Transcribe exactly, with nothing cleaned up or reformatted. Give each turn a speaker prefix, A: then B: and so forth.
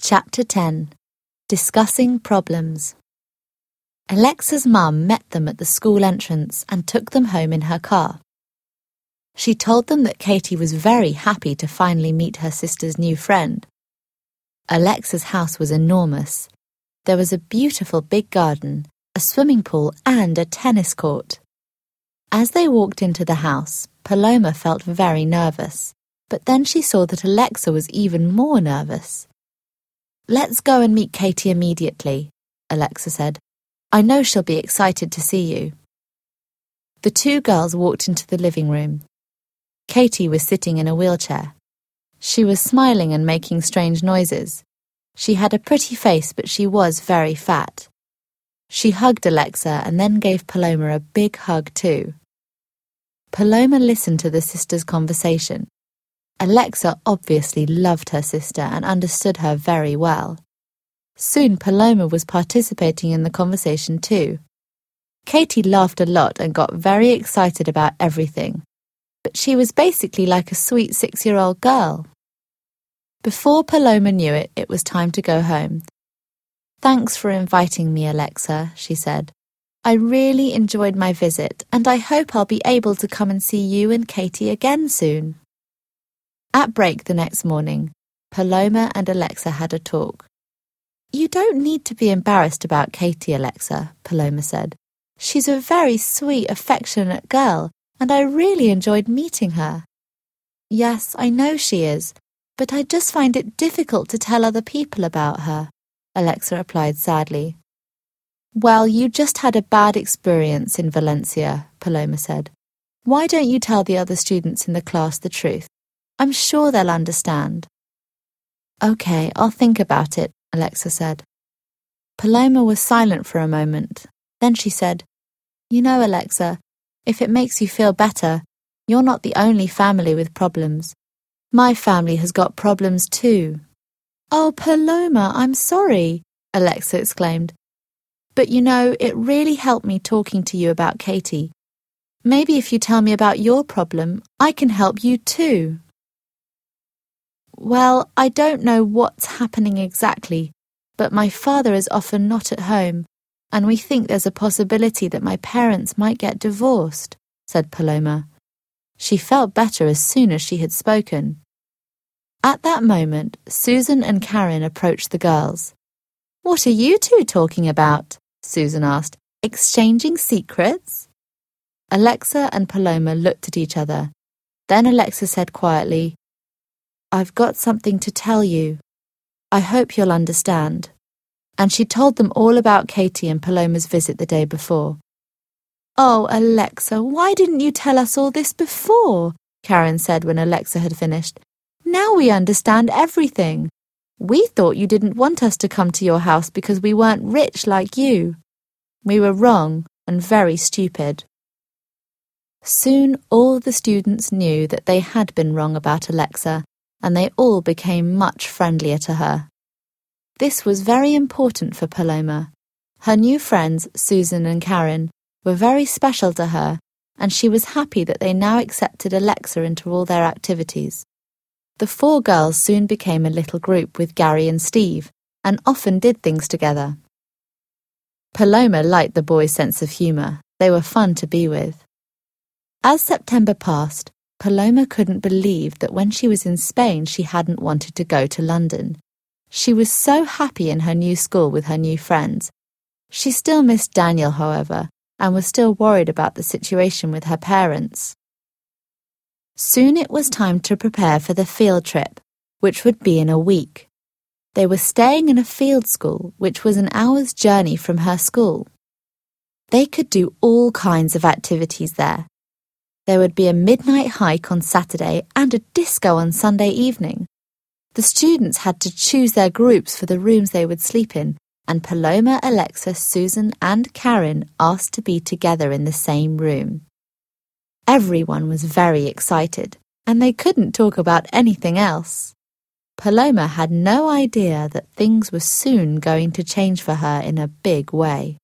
A: Chapter ten. Discussing Problems. Alexa's mum met them at the school entrance and took them home in her car. She told them that Katie was very happy to finally meet her sister's new friend. Alexa's house was enormous. There was a beautiful big garden, a swimming pool and a tennis court. As they walked into the house, Paloma felt very nervous, but then she saw that Alexa was even more nervous. "Let's go and meet Katie immediately," Alexa said. "I know she'll be excited to see you." The two girls walked into the living room. Katie was sitting in a wheelchair. She was smiling and making strange noises. She had a pretty face, but she was very fat. She hugged Alexa and then gave Paloma a big hug too. Paloma listened to the sisters' conversation. Alexa obviously loved her sister and understood her very well. Soon Paloma was participating in the conversation too. Katie laughed a lot and got very excited about everything, but she was basically like a sweet six-year-old girl. Before Paloma knew it, it was time to go home. "Thanks for inviting me, Alexa," she said. "I really enjoyed my visit, and I hope I'll be able to come and see you and Katie again soon." At break the next morning, Paloma and Alexa had a talk. "You don't need to be embarrassed about Katie, Alexa," Paloma said. "She's a very sweet, affectionate girl, and I really enjoyed meeting her." "Yes, I know she is, but I just find it difficult to tell other people about her," Alexa replied sadly. "Well, you just had a bad experience in Valencia," Paloma said. "Why don't you tell the other students in the class the truth? I'm sure they'll understand." "Okay, I'll think about it," Alexa said. Paloma was silent for a moment. Then she said, "You know, Alexa, if it makes you feel better, you're not the only family with problems. My family has got problems too." "Oh, Paloma, I'm sorry," Alexa exclaimed. "But you know, it really helped me talking to you about Katie. Maybe if you tell me about your problem, I can help you too." "Well, I don't know what's happening exactly, but my father is often not at home, and we think there's a possibility that my parents might get divorced," said Paloma. She felt better as soon as she had spoken. At that moment, Susan and Karen approached the girls. "What are you two talking about?" Susan asked. "Exchanging secrets?" Alexa and Paloma looked at each other. Then Alexa said quietly, "I've got something to tell you. I hope you'll understand." And she told them all about Katie and Paloma's visit the day before. "Oh, Alexa, why didn't you tell us all this before?" Karen said when Alexa had finished. "Now we understand everything. We thought you didn't want us to come to your house because we weren't rich like you. We were wrong and very stupid." Soon all the students knew that they had been wrong about Alexa, and they all became much friendlier to her. This was very important for Paloma. Her new friends, Susan and Karen, were very special to her, and she was happy that they now accepted Alexa into all their activities. The four girls soon became a little group with Gary and Steve, and often did things together. Paloma liked the boys' sense of humour. They were fun to be with. As September passed, Paloma couldn't believe that when she was in Spain she hadn't wanted to go to London. She was so happy in her new school with her new friends. She still missed Daniel, however, and was still worried about the situation with her parents. Soon it was time to prepare for the field trip, which would be in a week. They were staying in a field school, which was an hour's journey from her school. They could do all kinds of activities there. There would be a midnight hike on Saturday and a disco on Sunday evening. The students had to choose their groups for the rooms they would sleep in, and Paloma, Alexa, Susan and Karen asked to be together in the same room. Everyone was very excited, and they couldn't talk about anything else. Paloma had no idea that things were soon going to change for her in a big way.